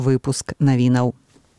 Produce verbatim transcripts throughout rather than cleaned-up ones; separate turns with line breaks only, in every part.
выпуск навінаў.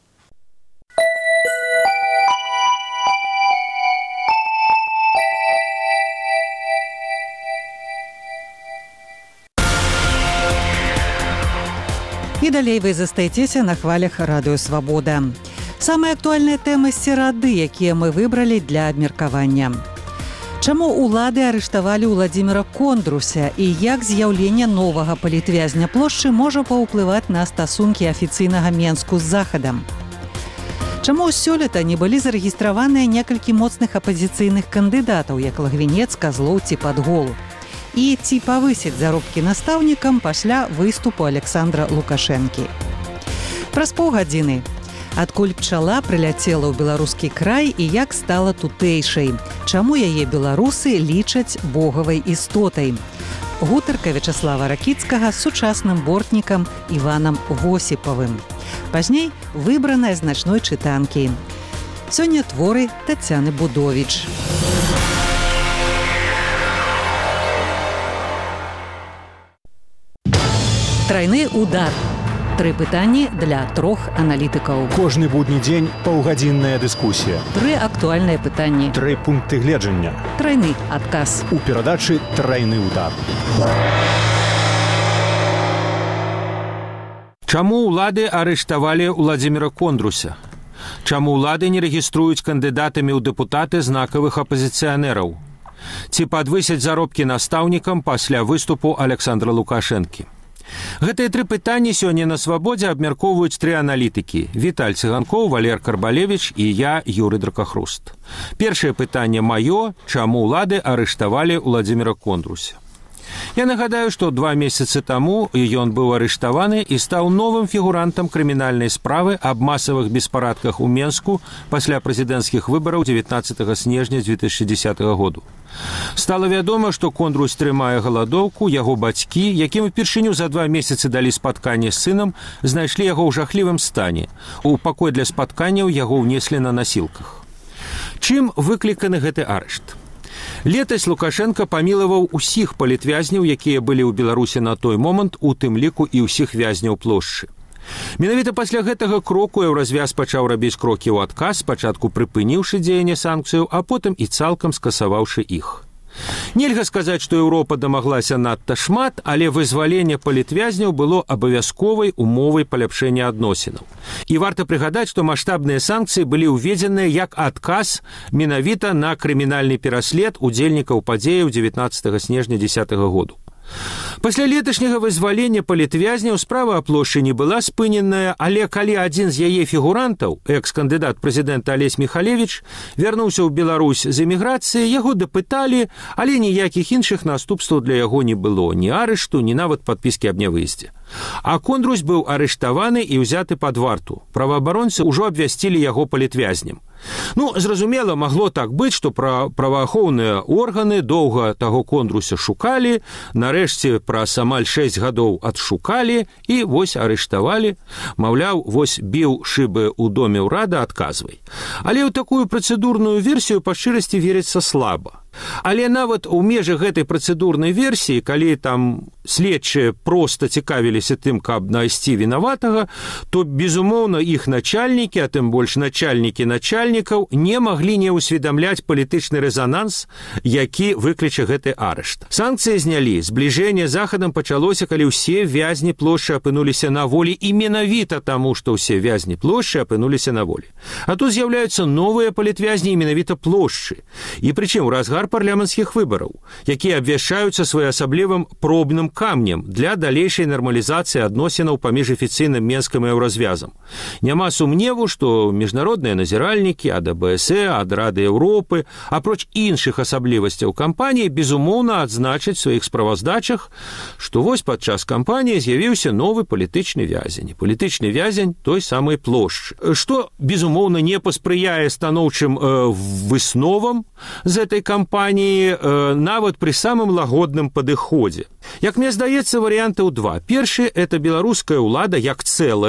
І далей вы застаецеся на хвалях Радыё Свабода. Самыя актуальныя тэмы серады, якія мы выбралі для абмеркавання. Чаму улады арыштавалі Уладзіміра Кондруся і як з'яўленне новага палітвязня плошчы можа паўплываць на стасункі афіцыйнага Менску з Захадам? Чаму сёлета не былі зарэгістраваныя некалькі моцных апазіцыйных кандыдатаў, як Лагвінец, Казлоў ці Падгол? І ці павысіць заробкі настаўнікам пасля выступу Александра Лукашэнкі. Праз паўгадзіны. Адкуль пчала прыляцела ў беларускі край і як стала тутэйшай? Чаму яе беларусы лічаць богавай істотай? Гутарка Вячаслава Ракіцкага з сучасным бортнікам Іванам Восіпавым. Пазней выбраная з начной чытанкі. Сёння творы Тацяны Будовіч. Трайны удар. Тры пытанні для трох аналітыкаў.
Кожны будні дзень паўгадзінная дыскусія.
Тры актуальныя пытанні.
Тры пункты гледжання.
Трайны адказ.
У перадачы «Трайны удар».
Чаму ўлады арыштавалі Уладзіміра Кондруся? Чаму ўлады не рэгіструюць кандыдатамі ў дэпутаты знакавых апазіцыянераў? Ці падвысяць заробкі настаўнікам пасля выступу Александра Лукашэнкі? Гэтыя тры пытанні сёння на Свабодзе абмяркоўваюць тры аналітыкі – Віталь Цыганкоў, Валер Карбалевіч і я, Юрый Дракахруст. Першае пытанне маё – чаму ўлады арыштавалі Уладзіміра Кондруся? Я нагадаю, што два месяцы таму ён быў арыштаваны і стаў новым фігурантам крымінальнай справы аб масавых беспарадках у Менску пасля прэзідэнцкіх выбараў дзевятнаццатага снежня дзве тысячы дзесятага году. Стала вядома, што Кондрусь трымае галадоўку, яго бацькі, якім упершыню за два месяцы далі спатканне з сынам, знайшлі яго ў жахлівым стане. У пакой для спатканняў яго ўнеслі на насілках. Чым выкліканы гэты арышт? Летась Лукашенко памілаваў усіх палітвязняў, якія былі ў Беларусі на той момант, у тым ліку і ўсіх вязняў плошчы. Менавіта пасля гэтага кроку Еўразвяз пачаў рабіць крокі ў адказ, спачатку прыпыніўшы дзеянне санкцыяў, а потым і цалкам скасаваўшы іх. Нельга сказаць, што Еўропа дамаглася надта шмат, але вызваленне палітвязняў было абавязковай умовай паляпшэння адносінаў. І варта прыгадаць, што маштабныя санкцыі былі ўведзеныя як адказ менавіта на крымінальны пераслед удзельнікаў падзеяў дзевятнаццатага снежня дзесятага году. Пасля леташняга вызвалення палітвязняў справа о плошчы не была спыненая, але калі адзін з яе фігурантаў, экс-кандыдат прэзідэнта Алесь Міхалевіч, вярнуўся ў Беларусь з эміграцыі, яго дапыталі, але ніякіх іншых наступстваў для яго не было, ні арышту, ні нават падпіскі аб нявыездзе. А Кондрусь быў арыштаваны і ўзяты пад варту. Праваабаронцы ўжо абвясцілі яго палітвязнем. Ну, зразумела, магло так быць, што пра праваахоўныя органы доўга таго Кондруся шукалі, нарэшце праз амаль шэсць гадоў адшукалі і вось арыштавалі. Маўляў, вось біў шыбы ў доме ўрада, адказвай. Але ў такую працэдурную версію па шчырасці верыцца слаба. Але нават у межах гэтай працэдурнай версіі, калі там следчыя проста цікавіліся тым, каб знайсці вінаватага, то, безумоўна, іх начальнікі, а тым больш начальнікі начальнікаў, не маглі не ўсведамляць палітычны рэзананс, які выкліча гэты арышт. Санкцыі знялі, збліжэнне з Захадам пачалося, калі ўсе вязні плошчы апынуліся на волі, і менавіта таму, што ўсе вязні плошчы апынуліся на волі. А тут з'яўляюцца новыя палітвязні і менавіта плошчы. І прычым у разгар парламенцкіх выбараў, якія абвяшчаюцца своеасаблівым пробным камнем для далейшай нармалізацыі адносінаў паміж афіцыйным Менскам і Еўразвязам. Няма сумневу, што міжнародныя назіральнікі ад а бэ эс э, ад Рады Еўропы, апроч іншых асаблівасцяў кампаніі, безумоўна адзначаць у сваіх справаздачах, што вось падчас кампаніі з'явіўся новы палітычны вязень. Палітычны вязень той самай плошчы. Што, безумоўна, не паспрыяе станоўчым э, высновам з этой кампаніі, кампаніі э, нават пры самым лагодным падыходзе. Як мне здаецца, варыянтаў два. Першы – это беларуская ўлада як цэлая,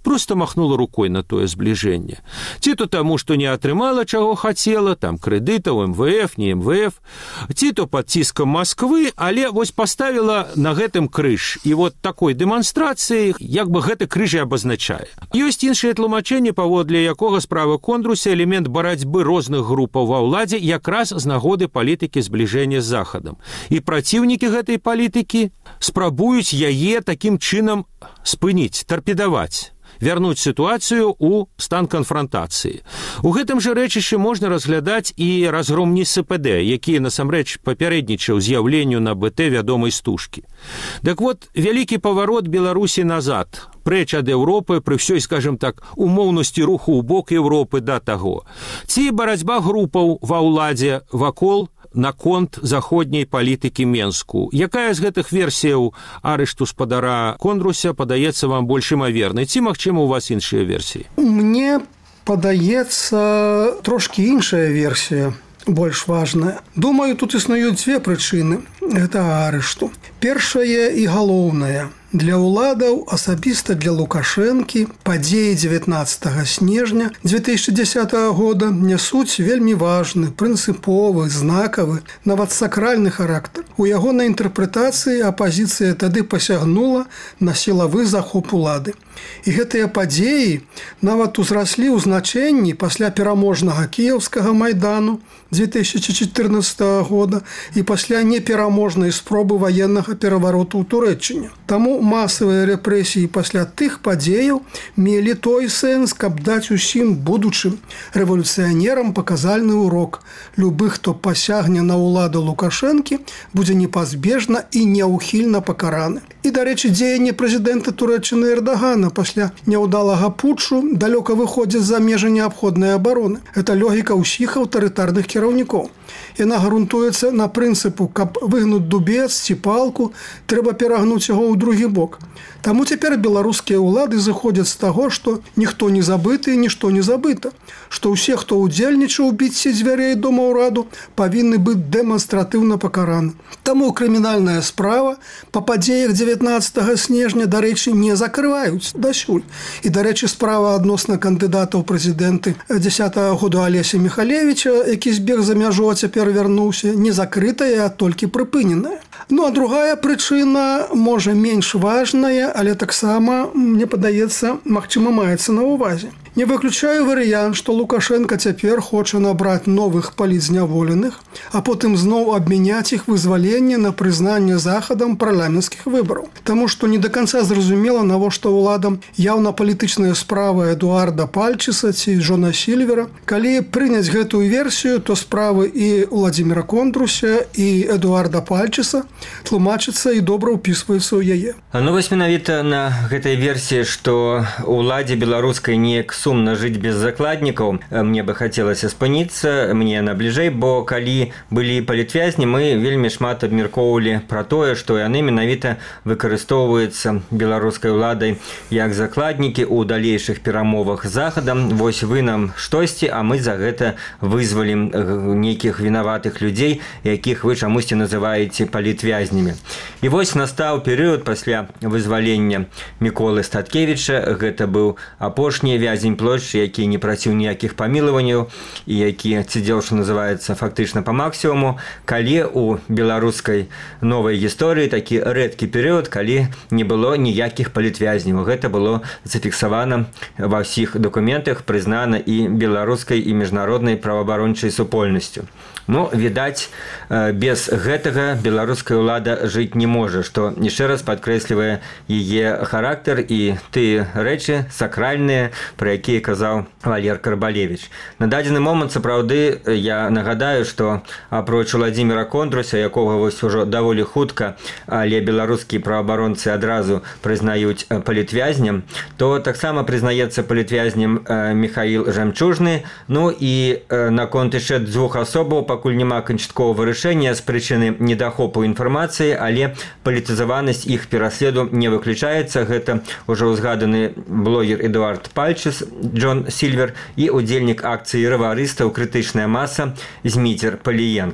просто махнула рукой на тое збліжэнне. Ці то таму, што не атрымала, чаго хацела, там крэдытаў, эм вэ эф, не эм вэ эф, ці то пад ціскам Масквы, але вось паставіла на гэтым крыж. І вот такой дэманстрацыі, як бы гэты крыж і абазначае. Ёсць іншае тлумачэнне, паводле якога справа Кондруся элемент барацьбы розных групаў ва ўладзе якраз з нагоды палітыкі збліжэння з Захадам. І праціўнікі гэтай палітыкі спрабуюць яе такім чынам спыніць, тарпедаваць, вярнуць сітуацыю ў стан канфрантацыі. У гэтым жа рэчышчы можна разглядаць і разгром НСПД, які насамрэч папярэднічаў з'яўленню на БТ вядомай стужкі. Так вот, вялікі паварот Беларусі назад, прэч ад Еўропы, пры ўсёй, скажем так, умоўнасці руху ў бок Еўропы да таго. Ці барацьба групаў ва ўладзе вакол наконт заходняй палітыкі Менску. Якая з гэтых версіяў арышту спадара Кондруся падаецца вам больш імавернай? Ці, магчыма, у вас іншыя версіі?
Мне падаецца трошкі іншая версія, больш важная. Думаю, тут існуюць дзве прычыны гэтага арышту. Першае і галоўнае. Для ўладаў, асабіста для Лукашэнкі, падзеі дзевятнаццатага снежня дзве тысячы дзесятага года нясуць вельмі важны, прынцыповы, знакавы, нават сакральны характар. У ягонай інтэрпрэтацыі апазіцыя тады пасягнула на сілавы захоп улады. І гэтыя падзеі нават узраслі ў значэнні пасля пераможнага кіеўскага майдану дзве тысячы чатырнаццатага года і пасля непераможнай спробы ваеннага перавароту ў Турэччыне. Таму масавыя рэпрэсіі пасля тых падзеяў мелі той сэнс, каб даць усім будучым рэвалюцыянерам паказальны урок. Любы, хто пасягне на ўладу Лукашэнкі, будзе непазбежна і няўхільна пакараны. І, дарэчы, дзеянні прэзідэнта Турэччыны Эрдагана пасля няўдалага путчу далёка выходзяць за межы неабходнай абароны. Гэта логіка ўсіх аўтарытарных кіраўнікоў. Яна грунтуецца на прынцыпу, каб выгнуць дубец ці палку, трэба перагнуць яго ў другі бок. Таму цяпер беларускія ўлады зыходзяць з таго, што ніхто не забыты і нішто не забыта, што ўсе, хто ўдзельнічаў у біцці дзвярэй дома ўраду, павінны быць дэманстратыўна пакараны. Таму крымінальная справа па падзеях дзевятнаццатага снежня, дарэчы, не закрываюць дасюль. І, дарэчы, справа адносна кандыдата ў прэзідэнты дзесятага году Алеся Міхалевіча, які збег за мяжу, а цяпер вярнуўся, не закрытая, а толькі прыпыненая. Ну, а другая прычына, можа, менш важная, але таксама, мне падаецца, магчыма, маецца на ўвазе. Не выключаю варыянт, што Лукашенко цяпер хоча набраць новых палітзняволеных, а потым зноў абмяняць іх вызваленне на прызнанне Захадам парламенцкіх выбараў. Таму што не да канца зразумела, навошта ўладам яўна палітычная справа Эдуарда Пальчыса ці Джона Сільвера. Калі прыняць гэтую версію, то справы і Уладзіміра Кондруся, і Эдуарда Пальчыса тлумачыцца і добра ўпісваюцца ў яе.
Ну вось менавіта на гэтай версіі, што ўладзе беларускай неяк сумна жыць без закладнікаў, мне бы хацелася спыніцца, мне на бліжэй, бо калі былі палітвязні, мы вельмі шмат абмяркоўвалі пра тое, што яны менавіта выкарыстоўваюцца беларускай уладай як закладнікі ў далейшых перамовах з Захадам. Вось вы нам штосьці, а мы за гэта вызвалім нейкіх вінаватых людзей, якіх вы чамусьці называеце палітвязнямі. І вось настаў перыяд пасля вызвалення Міколы Статкевіча, гэта быў апошні вязень плошчы, які не праціў ніякіх памілаванняў і які сидзеў, што называецца, фактычна па максімуму, калі у беларускай новай гісторыі такі рэдкі перыяд, калі не было ніякіх палітвязняў. Гэта было зафіксавана ва ўсіх дакументах, прызнана і беларускай і міжнароднай праваабарончай супольнасцю. Ну, відаць, без гэтага беларуская ўлада жыць не можа, што яшчэ раз падкрэслівае яе характар і тыя рэчы сакральныя, пра якія казаў Валер Карбалевіч. На дадзены момант, сапраўды, я нагадаю, што апроч Уладзіміра Кондруся, якога вось ужо даволі хутка, але беларускія праваабаронцы адразу прызнаюць палітвязням, то таксама прызнаецца палітвязням Міхаіл Жамчужны. Ну і наконт яшчэ дзвюх асобаў пакуль няма канчатковага вырашэння з прычыны недахопу інфармацыі, але палітызаванасць іх пераследу не выключаецца. Гэта ўжо ўзгаданы блогер Эдуард Пальчыс, Джон Сільвер і удзельнік акцыі раварыстаў «Крытычная маса» Зміцер Паліенка.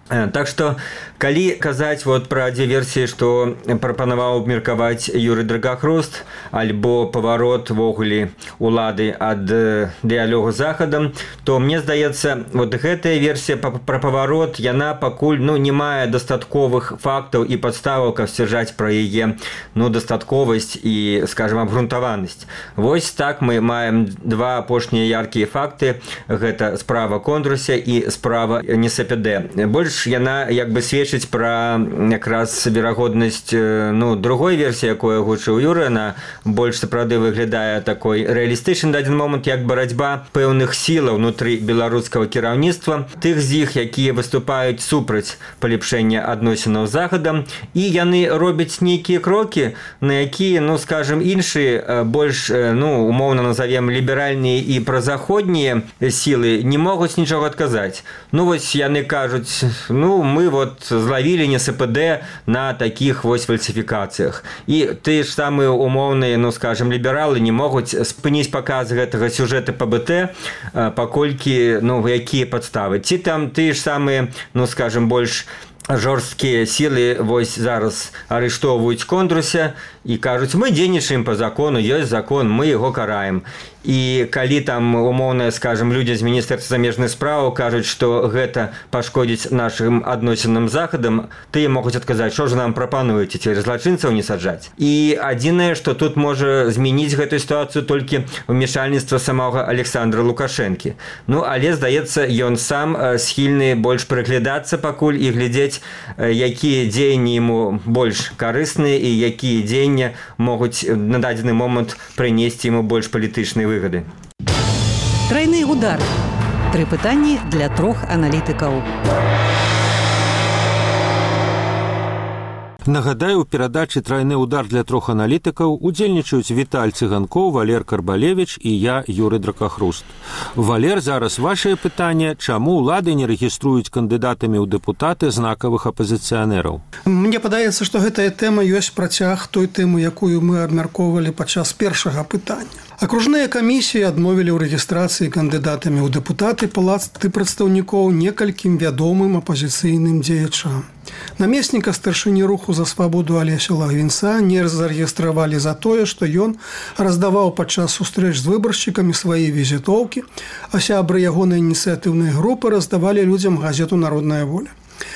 Так что, калі казаць вот пра дзве версіі, што прапанаваў абмеркаваць Юрый Драгахруст, альбо паварот ввогуле улады ад дыялогу з захадам, то мне здаецца, вот гэтая версія пра паварот, яна пакуль ну, не мае дастатковых фактаў і падставаў, каб сцвярджаць пра яе ну, дастатковасць і, скажем, абгрунтаванасць. Вось так мы маем два апошнія яркія факты. Гэта справа Кондруся і справа НСПД. Больш яна як бы сведчыць пра якраз верагоднасць ну, другой версіі, якую агучыў Юры, она больш сапраўды выглядае такой рэалістычнай на дадзены момант, як барацьба пэўных сілаў унутры беларускага кіраўніцтва, тых з іх, якія выступаюць супраць палепшэння адносінаў з захадам, і яны робяць нейкія крокі, на якія, ну, скажем, іншыя больш, ну, умоўна назовем ліберальныя і празаходнія сілы не могуць нічога адказаць. Ну, вось яны кажуць, ну, мы вот зловили НСПД на таких вот фальсификациях. И те ж самые умовные, ну, скажем, либералы не могут спыніць показ гэтага сюжета по БТ, паколькі, ну, якія подставы. Ці там те ж самые, ну, скажем, больш жорсткія сілы вось зараз арыштоўваюць Кондруся і кажуць, мы дзейнічаем по закону, ёсць закон, мы яго караем. І калі там умоўна, скажем, людзі з міністэрства замежных спраў кажуць, што гэта пашкодзіць нашым адносінам з захадам, тыя могуць адказаць, што ж нам прапануеце, цераз злачынцаў не саджаць. І адзінае, што тут можа змяніць гэтую сітуацыю толькі вмешальніцтва самога Александра Лукашэнкі. Ну, але, здаецца, ён сам схільны больш прыглядацца пакуль і глядзець, якія дзеянні яму больш карысныя і якія дзеянні могуць на дадзены момант прынесці яму больш палітычныя выгоды.
Трайны удар. Тры пытанні для трох аналітыкаў.
Нагадаю, у перадачы «Трайны удар» для трох аналітыкаў удзельнічаюць Віталь Цыганкоў, Валер Карбалевіч і я, Юрый Дракахруст. Валер, зараз вашее пытанне, чаму ўлады не рэгіструюць кандыдатамі ў дэпутаты знакавых апазіцыянераў?
Мне падаецца, што гэтая тэма ёсць працяг той тэмы, якую мы абмяркоўвалі падчас першага пытання. Акружныя камісіі адмовілі ў рэгістрацыі кандыдатамі ў дэпутаты палаты прадстаўнікоў некалькім вядомым апазіцыйным дзеячам. Намесніка старшыні руху за свабоду Алеся Лагвінца не зарэгістравалі за тое, што ён раздаваў падчас сустрэч з выбаршчыкамі свае візітоўкі, а сябры ягонай ініцыятыўнай групы раздавалі людзям газету «Народная воля».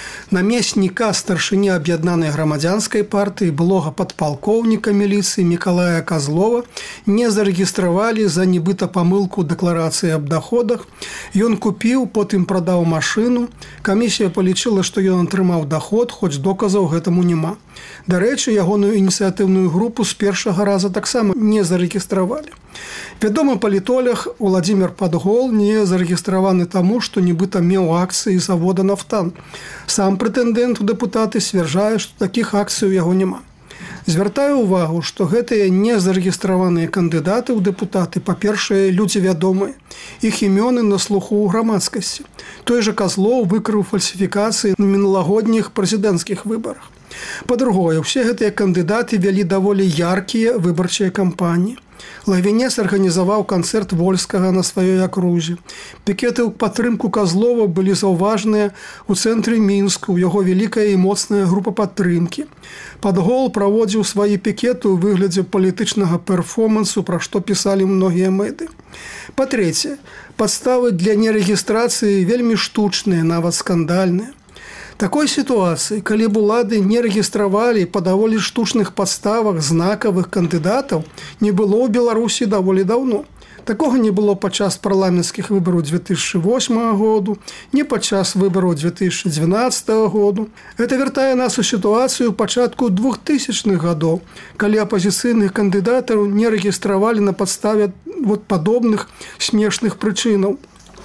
Намесніка старшыні аб'яднанай грамадзянскай партыі, былога падпалкоўніка міліцыі Мікалая Казлова не зарэгістравалі за нібыта памылку дэкларацыі аб даходах. Ён купіў, потым прадаў машыну. Камісія палічыла, што ён атрымаў даход, хоць доказаў гэтаму няма. Дарэчы, ягоную ініцыятыўную групу з першага раза таксама не зарэгістравалі. Вядомы палітолог Уладзімір Падгол не зарэгістраваны таму, што нібыта меў акцыі завода «Нафтан». Сам прэтэндэнт у дэпутаты сцвярджае, што такіх акцый у яго няма. Звяртаю ўвагу, што гэтыя незарэгістраваныя кандыдаты ў дэпутаты, па-першае, людзі вядомыя, іх імёны на слуху ў грамадскасці. Той жа Казлоў выкрыў фальсіфікацыі на мінулагодніх прэзідэнцкіх выбарах. Па-другое, усе гэтыя кандыдаты вялі даволі яркія выбарчыя кампаніі. Лагвінец арганізаваў канцэрт Вольскага на сваёй акрузе. Пікеты ў падтрымку Казлова былі заўважныя ў цэнтры Мінску, у яго вялікая і моцная група падтрымкі. Падгол праводзіў свае пікеты ў выглядзе палітычнага перформансу, пра што пісалі многія мэды. Па-трэцяе, падставы для нерэгістрацыі вельмі штучныя, нават скандальныя. Такой сітуацыі, калі б улады не рэгістравалі па даволі штучных падставах знакавых кандыдатаў, не было ў Беларусі даволі даўно. Такога не было падчас парламенцкіх выбараў дзве тысячы восьмага году, не падчас выбараў дзве тысячы дзвянаццатага году. Гэта вяртае нас у сітуацыю пачатку двухтысячных гадоў, калі апазіцыйных кандыдатаў не рэгістравалі на падставе вот падобных смешных прычынаў.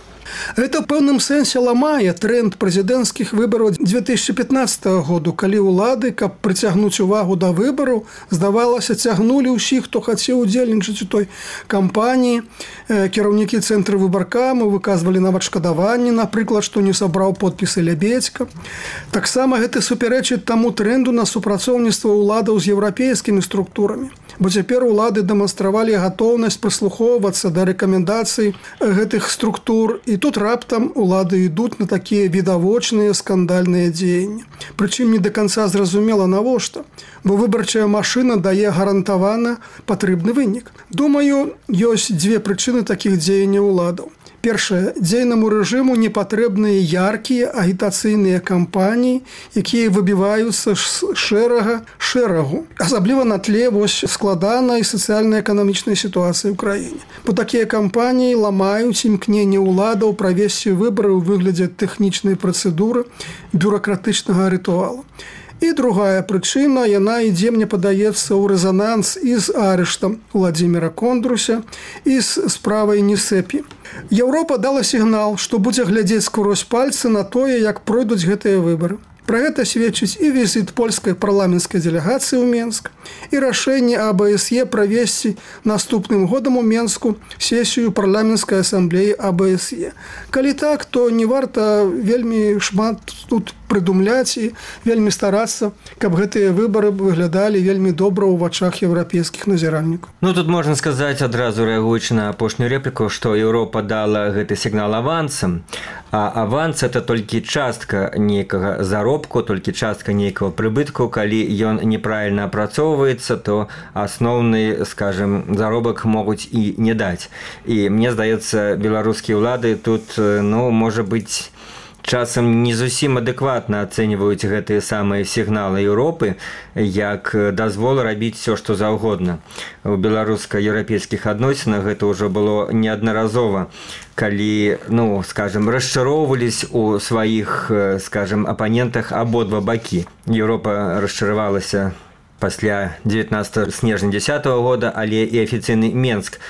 Это ў пэўным сэнсе ламае тренд прэзідэнцкіх выбараў дзве тысячы пятнаццатага году, калі ўлады, каб прыцягнуць увагу да выбараў, здавалася, цягнулі ўсіх, хто хацеў удзельнічаць у той кампаніі. Кіраўнікі цэнтру выбаркаму выказвалі нават шкадаванні, напрыклад, што не сабраў подпісы Лябедзька. Таксама гэта супярэчыць таму тренду на супрацоўніцтва ўладаў з еўрапейскімі структурамі. бо цяпер улады дэманстравалі гатоўнасць прыслухоўвацца да рэкамендацый гэтых структур, і тут раптам улады ідуць на такія відавочныя скандальныя дзеянні. Прычым не да канца зразумела навошта, бо выбарчая машына дае гарантавана патрэбны вынік. Думаю, ёсць дзве прычыны такіх дзеянняў уладаў. Першае, дзейнаму рэжыму не патрэбныя яркія агітацыйныя кампаніі, якія выбіваюцца з шэрага шэрагу, асабліва на тле вось складанай сацыяльна-эканамічнай сітуацыі ў краіне. Бо такія кампаніі ламаюць імкненне ўладаў правесці выбары ў выглядзе тэхнічнай працэдуры бюракратычнага рытуалу. І другая прычына, яна ідзе, мне падаецца, ў рэзананс і з арыштам Уладзіміра Кондруся, і з справай Нісепі. Еўропа дала сігнал, што будзе глядзець скрозь пальцы на тое, як пройдуць гэтыя выбары. Пра гэта сведчыць і візіт польскай парламенцкай дэлегацыі ў Менск, і рашэнне АБСЕ правесці наступным годам у Менску сесію парламенцкай асамблеі АБСЕ. Калі так, то не варта вельмі шмат тут прыдумляць і вельмі старацца, каб гэтыя выбары выглядалі вельмі добра ў вачах еўрапейскіх назіральнікаў.
Ну, тут можна сказаць, адразу рэагуючы на апошнюю рэпліку, што Еўропа дала гэты сігнал авансам, а аванс – это толькі частка нейкага заробку, толькі частка нейкага прыбытку. Калі ён неправільна апрацоўваецца, то асноўны, скажем, заробак могуць і не даць. І мне здаецца, беларускія ўлады тут, ну, можа быць, часам не зусім адэкватна ацэньваюць гэтыя самыя сігналы Еўропы, як дазвол рабіць все, што заўгодна. У беларуска-еўрапейскіх адносінах гэта ўжо было неаднаразова, калі, ну, скажем, расчароўвались у сваіх, скажем, апанентах абодва бакі. Еўропа расчаравалася пасля дзевятнаццатага снежня дзесятага года, але і афіцыйны Менск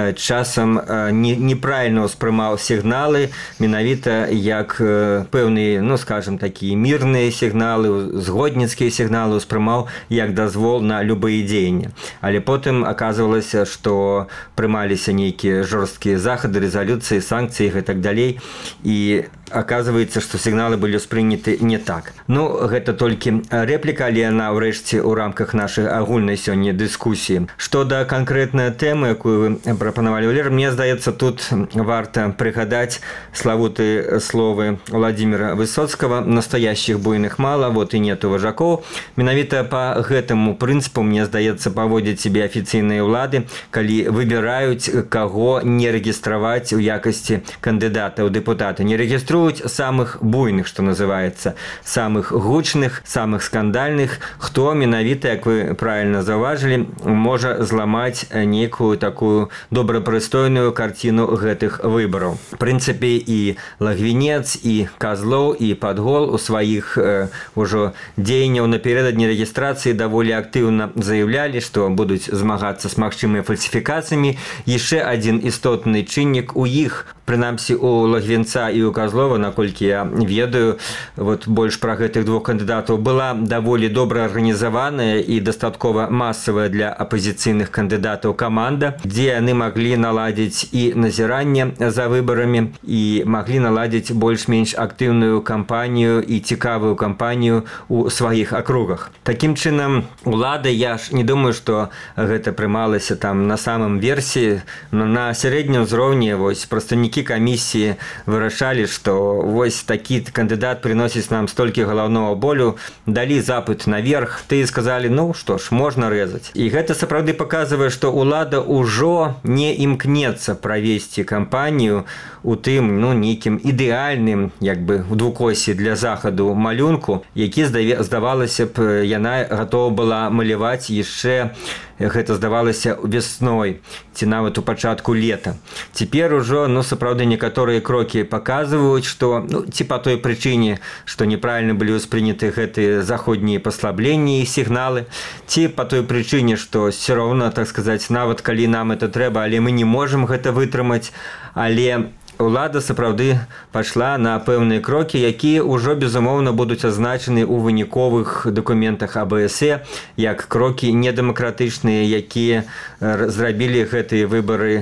часам неправільна ўспрымаў сігналы, менавіта як пэўныя, ну, скажем, такія мірныя сігналы, згодніцкія сігналы ўспрымаў як дазвол на любыя дзеянні. Але потым аказвалася, што прымаліся нейкія жорсткія захады, рэзалюцыі, санкцыі і так далей, і оказывается, што сігналы былі ўспрыняты не так. Ну, гэта толькі рэпліка, але яна ўрэшце ў рамках нашай агульнай сёння дыскусіі. Што да канкрэтнай тэмы, якую вы прапанавалі, Валер, мне здаецца, тут варта прыгадаць славутыя словы Владимира Высоцкага: «Настоящих буйных мало, вот и нету вожакоў». Менавіта па гэтаму прынцыпу, мне здаецца, паводзяць сябе афіцыйныя ўлады, калі выбіраюць, каго не рэгістраваць у якасці кандыдата ў дэпутаты. Не рэгіструюць самых буйных, што называецца, самых гучных, самых скандальных, хто менавіта, як вы правильно заўважылі, можа зламаць нейкую такую добрапрыстойную карціну гэтых выбараў. В прынцыпе, і Лагвінец, і Казлоў, і Падгол у сваіх э, ужо дзеянняў напярэдадні рэгістрацыі даволі актыўна заяўлялі, што будуць змагацца з магчымымі фальсіфікацыямі. Яшчэ адзін істотны чыннік у іх, прынамсі у Лагвінца і у Казлова, наколькі я ведаю, вот больш пра гэтых двух кандыдатаў, была даволі добра арганізаваная і дастаткова масавая для апазіцыйных кандыдатаў каманда, дзе яны маглі наладзіць і назіранне за выбарамі, і маглі наладзіць больш-менш актыўную кампанію і цікавую кампанію у сваіх акругах. Такім чынам, улада, я ж не думаю, што гэта прымалася там на самым версе, на сярэднім узроўні, вось прадстаўнікі камісіі вырашалі, што вось такі кандыдат прыносіць нам столькі галаўнога болю, далі запыт наверх, ты сказалі, ну што ж, можна рэзаць. І гэта сапраўды паказвае, што ўлада ўжо не імкнецца правесці кампанію у тым, ну, нейкім ідэальным, як бы, у двукосі для захаду малюнку, які, здавалася б, яна гатова была маляваць яшчэ, гэта здавалася весной, ці нават у пачатку лета. Цяпер ужо, ну, сапраўды некаторыя крокі паказваюць, што, ну, ці па той прычыне, што неправільна былі ўспрыняты гэтыя заходнія паслабленні і сігналы, ці па той прычыне, што все роўна, так сказаць, нават калі нам это трэба, але мы не можам гэта вытрымаць, але улада сапраўды пайшла на пэўныя крокі, якія ўжо, безумоўна, будуць азначаны ў выніковых дакументах АБСЕ як крокі недэмакратычныя, якія зрабілі гэтыя выбары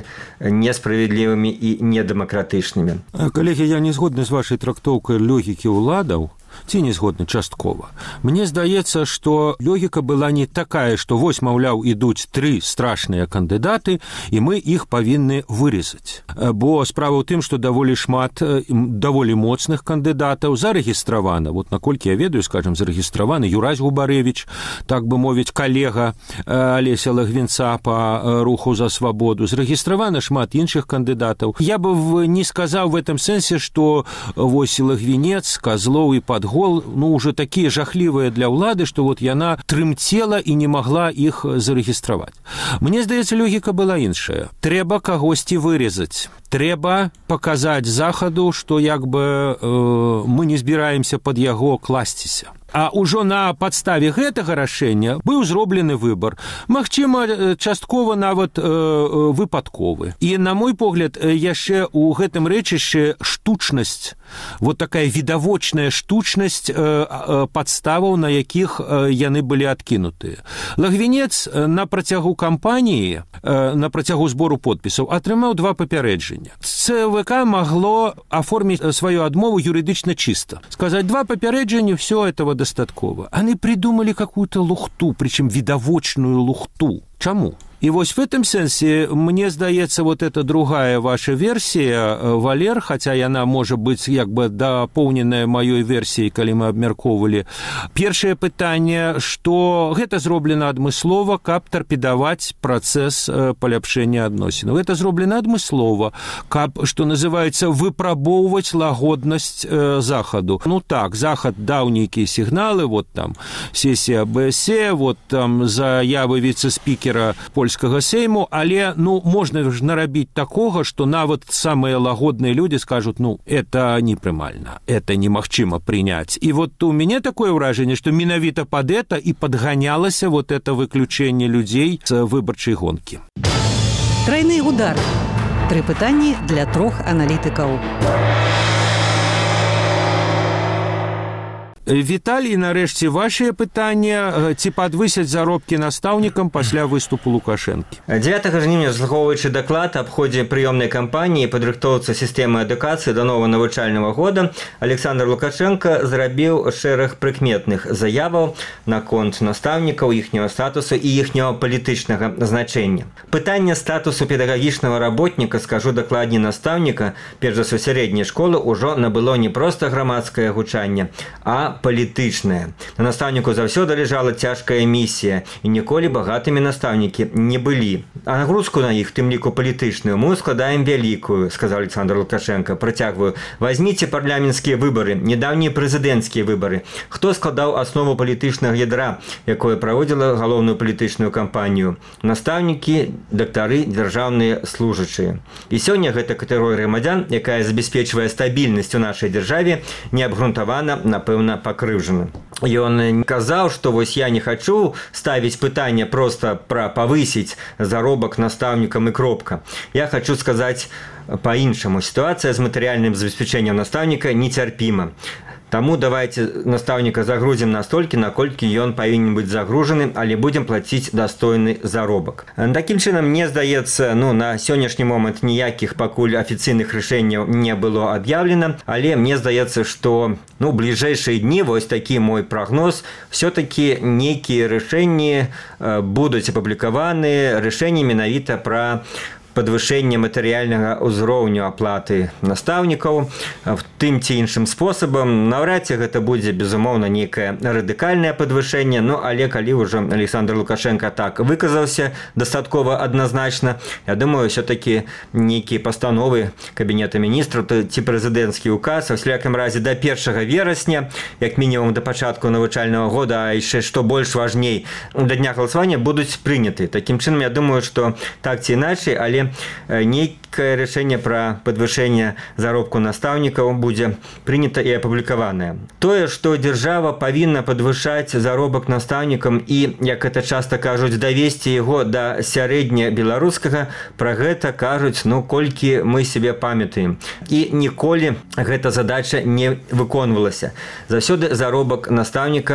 несправядлівымі і недэмакратычнымі.
Калегі, я не згодны з вашай трактоўкай логікі ўладаў. ці не згодны часткова. Мне здаецца, што логіка была не такая, што вось, маўляў, ідуць тры страшныя кандыдаты, і мы іх павінны вырезаць. Бо справа ў тым, што даволі шмат даволі моцных кандыдатаў зарэгістравана. Вот наколькі я ведаю, скажем, зарэгістраваны Юрась Губарэвіч, так бы мовіць, калега Алеся Лагвінца па руху за свабоду. Зарэгістравана шмат іншых кандыдатаў. Я бы не сказаў в этом сэнсе, што вось Лагвінец, Козлоў і Падгол, ну, уже такія жахлівыя для ўлады, што вот яна трымцела і не магла іх зарэгістраваць. Мне здаецца, логіка была іншая. Трэба кагосьці вырезаць. Трэба паказаць захаду, што як бы э, мы не збіраемся пад яго класціся. А ўжо на падставе гэтага рашэння быў зроблены выбар. Магчыма, часткова нават э, выпадковы. І, на мой погляд, яшчэ ў гэтым рэчышчы штучнасць, вот такая відавочная штучнасць э, э, падставаў, на якіх э, яны былі адкінутыя. Лагвінец на працягу кампаніі, э, на працягу збору подпісаў, атрымаў два папярэджання. ЦВК магло оформить свою адмову юридично чисто. Сказать, два папярэджання, все этого достатково. Они придумали какую-то лухту, причем видовочную лухту. Чему? И вот в этом сенсе, мне здаецца, вот эта другая ваша версия, Валер, хотя яна может быть як бы дапоўненая маёй версіяй, калі мы абмяркоўвалі. Першае пытанне, што гэта зроблена адмыслова, каб тарпедаваць працэс паляпшэння адносінаў. Гэта зроблена адмыслова, каб, што называецца, выпрабоўваць лагоднасць э, захаду. Ну так, захад даў нейкія сігналы, вот там сесія БСЕ, вот там заявы віцэ-спікера польскага Сейму, але, ну, можна ж нарабіць такога, што нават самыя лагодныя людзі скажуць, ну, это непрымальна, это немагчыма прыняць. І вот у мяне такое ўражанне, што менавіта пад это і падганялася вот это выключэнне людзей з выбарчай гонкі.
Тройны удар. Тры пытанні для трох аналітыкаў.
Віталій, нарэшце, вашее пытанне, ці падвысяць заробкі настаўнікам пасля выступу Лукашэнкі?
дзевятага жніўня, заслухоўваючы даклад аб ходзе прыёмнай кампаніі падрыхтоўцы сістэмы адукацыі да новага навучальнага года, Александр Лукашенко зрабіў шэраг прыкметных заяваў наконт настаўнікаў, іхняго статусу і іхняго палітычнага значэння. Пытанне статусу педагагічнага работніка, скажу дакладней настаўніка, перш за ўсё сярэдняй школы, ужо набыло не проста грамадскае гучанне, а палітычная. На настаўніку заўсёды ляжала цяжкая місія, і ніколі багатымі настаўнікі не былі. А нагрузку на іх, тым ліку палітычную, мы складаем вялікую, сказаў Александр Лукашенко. Працягваю. Вазьміце парламенцкія выбары, недаўнія прэзідэнцкія выбары. Хто складаў аснову палітычнага ядра, якое праводзіла галоўную палітычную кампанію? Настаўнікі, дактары, дзяржаўныя служачыя. І сёння гэта катэгорыя грамадзян, якая забяспечвае стабільнасць у нашай дзяржаве, неабгрунтавана, напэўна, пакрыўжаны. Ён казаў, што вось я не хачу ставіць пытанне проста пра павысіць заробак настаўнікам і кропка. Я хачу сказаць па-іншаму. Сітуацыя з матэрыяльным забеспячэннем настаўніка нецярпіма. Таму давайте настаўніка загрузім настолькі, наколькі ён павінен быць загружаны, але будзем плаціць дастойны заробак. Такім чынам, мне здаецца, ну, на сённяшні момант ніякіх пакуль афіцыйных рашэнняў не было аб'яўлена, але мне здаецца, што, ну, бліжэйшыя дні, вось такі мой прагноз, все-таки нейкія рашэнні будуць апублікаваны, рашэнні менавіта пра падвышэнне матэрыяльнага ўзроўню аплаты настаўнікаў тым ці іншым спосабам. Наўрад ці гэта будзе, безумоўна, нейкае радыкальнае падвышэнне, ну, але калі ўжо Александр Лукашенко так выказаўся дастаткова адназначна, я думаю, все-таки нейкія пастановы Кабінета міністраў ці прэзідэнцкі ўказ, у всякім разе да першага верасня, як мінімум да пачатку навучальнага года, а яшчэ, што больш важней, да дня галасавання будуць прыняты. Такім чынам, я думаю, што так ці іначай, але нейкае рашэнне пра падвышэнне заробку настаўнікаў будзе прынята і апублікаванае. Тое, што дзяржава павінна падвышаць заробак настаўнікам і, як гэта часта кажуць, давесці яго да сярэднебеларускага, пра гэта кажуць, ну, колькі мы сябе памятаем. І ніколі гэта задача не выконвалася. Заўсёды заробак настаўніка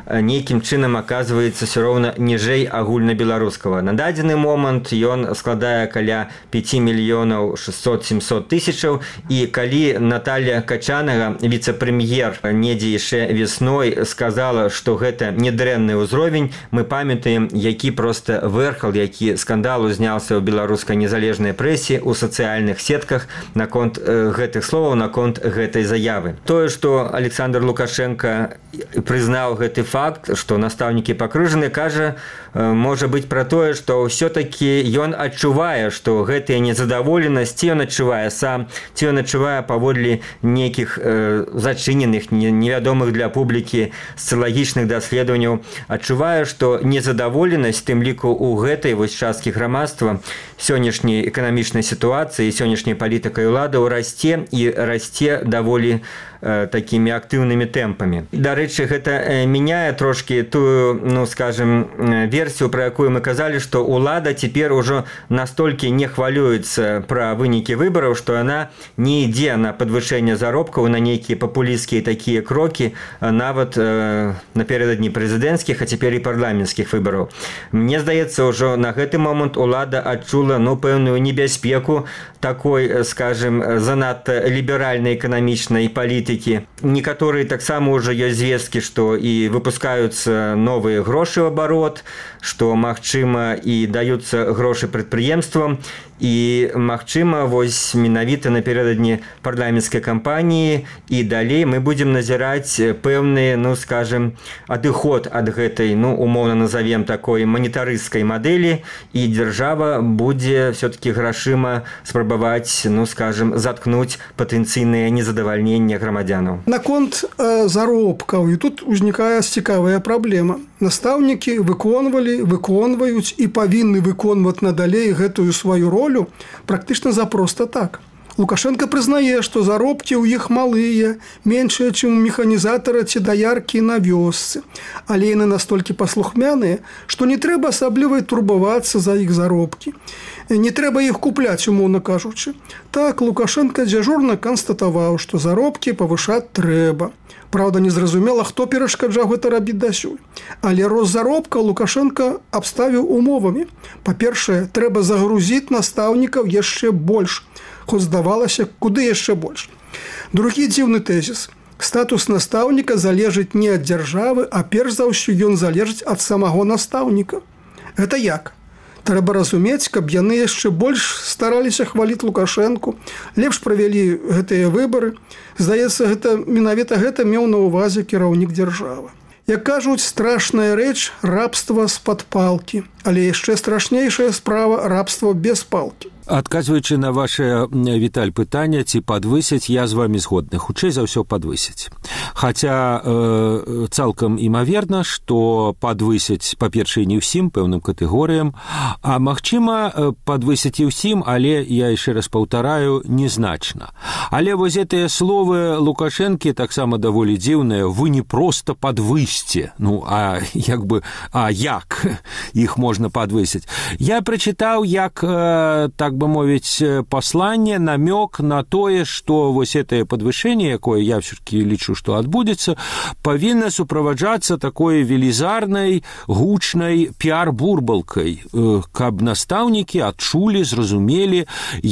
нейкім чынам аказваецца все роўна ніжэй агульнабеларускага. На дадзены момант ён складае каля пяць мільёнаў шестьсот семьсот тысячаў, і калі Наталья Качанага, віцэ-прэм'ер, недзе яшчэ весной сказала, што гэта недрэнны ўзровень, мы памятаем, які проста вэрхал, які скандал узняўся ў беларускай незалежнай прэсе, у сацыяльных сетках наконт гэтых словаў, наконт гэтай заявы. Тое, што Александр Лукашенко прызнаў гэты факт, што настаўнікі пакрыжаны, кажа, можа быць пра тое, што ўсё-такі ён адчувае, што гэтая незадаволенасць, ён адчувае сам, ці ён адчувае паводле нейкіх э, зачыненых, невядомых для публікі сацыялагічных даследаванняў, адчувае, што незадаволенасць, тым ліку ў гэтай вось часткі грамадства сённяшняй эканамічнай сітуацыі, сённяшняй палітыкай уладаў расце і расце даволі такімі актыўнымі тэмпамі. Дарэчы, гэта мяняе трошкі тую, ну, скажем, версію, пра якую мы казалі, што ўлада цяпер ужо настолькі не хвалюецца пра вынікі выбараў, што яна не ідзе на падвышэнне заробкаў, на нейкія папулісцкія такія крокі, нават э, напярэдадні прэзідэнцкіх, а цяпер і парламенцкіх выбараў. Мне здаецца, ўжо на гэты момант улада адчула, ну, пэўную небяспеку такой, скажем, занадта ліберальнай эканамічнай палітыкі. Некаторыя таксама ўжо ёсць звесткі, што і выпускаюцца новыя грошы ў абарот, што, магчыма, і даюцца грошы прадпрыемствам, і, магчыма, вось менавіта напярэдадні парламенцкай кампаніі і далей мы будзем назіраць пэўны, ну, скажем, адыход ад гэтай, ну, умоўна назовем такой манетарысцкай мадэлі, і дзяржава будзе все-таки грашыма спрабаваць, ну, скажем, заткнуць патэнцыйнае незадавальненне грамадзянаў.
Наконт э, заробкаў, і тут узнікае цікавая праблема. Настаўнікі выконвалі, выконваюць і павінны выконваць надалей гэтую сваю ролю практычна за проста так. Лукашенко прызнае, што заробкі ў іх малыя, меншыя, чым у механізатара ці даяркі на вёсцы. Але яны настолькі паслухмяныя, што не трэба асабліва турбавацца за іх заробкі. Не трэба іх купляць, умоўна кажучы. Так, Лукашенко дзяжурна канстатаваў, што заробкі павышаць трэба. Праўда, незразумела, хто перашкаджаў гэта рабіць дасюль. Але рост заробка Лукашенко абставіў умовамі. Па-першае, трэба загрузіць настаўнікаў яшчэ больш. Хоць здавалася, куды яшчэ больш. Другі дзіўны тэзіс. Статус настаўніка залежыць не ад дзяржавы, а перш за ўсё ён залежыць ад самого настаўніка. Гэта як? Трэба разумець, каб яны яшчэ больш стараліся хваліць Лукашэнку, лепш правялі гэтыя выбары. Здаецца, гэта менавіта гэта меў на ўвазе кіраўнік дзяржавы. Як кажуць, страшная рэч рабства з-пад палкі, але яшчэ страшнейшая справа рабства без палкі.
Адказваючы на ваше, Віталь, пытанне, ці падвысяць, я з вами згодны. Хутчэй за ўсё падвысяць. Хаця э, цалкам імаверна, што падвысяць, па-першае, не ўсім пэўным катэгорыям, а, магчыма, падвысяць і ўсім, але, я яшчэ раз паўтараю, незначна. Але вось гэтыя словы Лукашэнкі таксама даволі дзіўныя. Вы не проста падвысьце. Ну, а як бы, а як іх можна падвысіць? Я прачытаў, як, э, так бы мовіць, пасланне, намёк на тое, што вось гэтае падвышэнне, якое я все-таки лічу, што адбудзецца, павінна суправаджацца такой велізарнай, гучнай піар-бурбалкай, каб настаўнікі адчулі, зразумелі,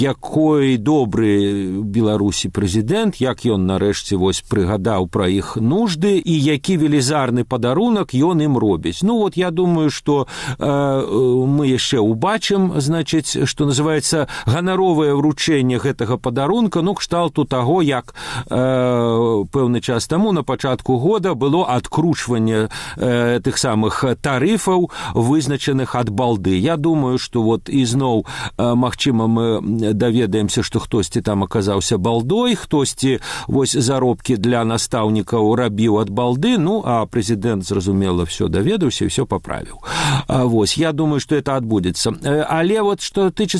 якой добры Беларусі прэзідэнт, як ён нарэшце вось прыгадаў пра іх нужды і які велізарны падарунак ён ім робіць. Ну вот я думаю, што э, мы яшчэ убачым, значыць, што называецца ганаровае вручэнне гэтага падарунка, ну, кшталту таго, як э, пэўны час таму на пачатку года было адкручванне э, тых самых тарыфаў, вызначаных ад балды. Я думаю, што вот ізноў, э, магчыма, мы даведаемся, што хтосьці там аказаўся балдой, хтосьці вось заробкі для настаўнікаў рабіў ад балды, ну, а прэзідэнт, зразумела, все даведаўся і все паправіў. А, вось, я думаю, што это адбудзецца. Але вот, што тычыцца матэрыі,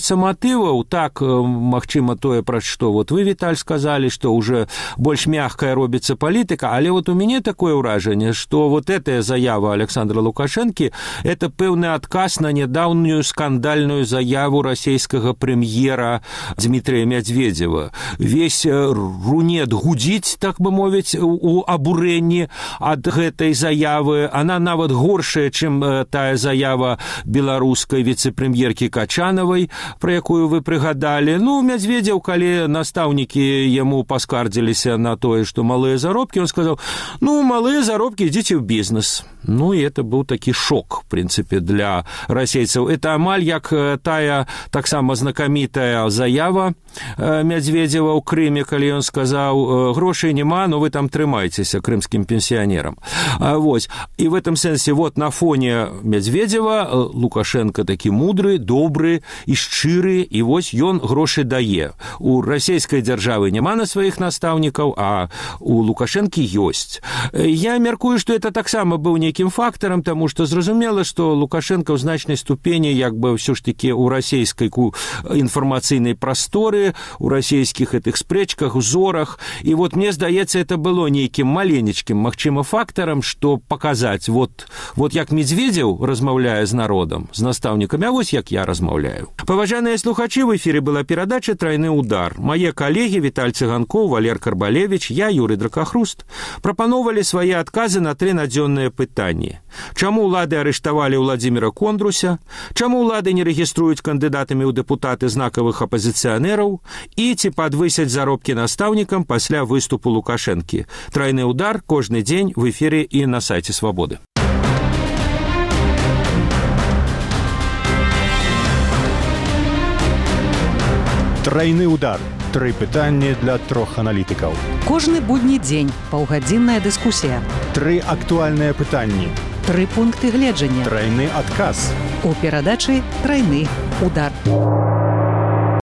мотываў. Так, магчыма, тое, пра што вот вы, Віталь, сказалі, што ўжо больш мягкая робіцца палітыка, але вот у мяне такое ўражанне, што вот эта заява Александра Лукашэнкі – это пэўны адказ на нядаўнюю скандальную заяву расійскага прэм'ера Дмітрия Медведева. Весь рунет гудзіць, так бы мовіць, у абурэнні ад гэтай заявы. Она нават горшая, чым тая заява беларускай віцэ-прэм'еркі Качанавай, пра якую вы прыгадалі. Ну, Медведев, калі настаўнікі яму паскардзіліся на тое, што малыя заробкі, он сказаў: ну, малыя заробкі, ідзіце ў бізнес. Ну, і это быў такі шок, в прынцыпе, для расейцаў. Это амаль як тая таксама знакамітая заява Медведева ў Крыме, калі ён сказаў: грошай няма, но вы там трымайцеся крымскім пенсіянерам. Вот. І в этом сэнсе вот на фоне Медведева Лукашенко такі мудры, добры і шчыры, і вось ён грошы дае. У расійскай дзяржавы няма на сваіх настаўнікаў, а у Лукашэнкі ёсць. Я мяркую, што это таксама быў нейкім фактарам, таму што зразумела, што Лукашенко ў значнай ступені як бы ўсё ж такі ў расійскай інфармацыйнай прасторы, у расійскіх этих спрэчках, узорах. І вот мне здаецца, это было нейкім маленечкім, магчыма, фактарам, што паказаць, вот, вот як Медведев размаўляе з народам, з настаўнікамі, а вось як я размаўляю. Паважаныя слухачы, в эфіры была перадача «Трайны удар». Мае калегі Віталь Цыганкоў, Валер Карбалевич, я, Юрый Дракахруст, прапановалі свае адказы на тры надзённыя пытанні. Чаму ўлады арыштавалі Уладзіміра Кондруся? Чаму ўлады не рэгіструюць кандыдатамі ў дэпутаты знакавых апазіцыянераў? І ці падвысяць заробкі настаўнікам пасля выступу Лукашэнкі? «Трайны удар» кожны дзень в эфіры і на сайце Свабоды.
Трайны удар. Тры пытанні для трох аналітыкаў.
Кожны будні дзень паўгадзінная дыскусія.
Тры актуальныя пытанні.
Тры пункты гледжання.
Трайны адказ.
У перадачы «Трайны удар».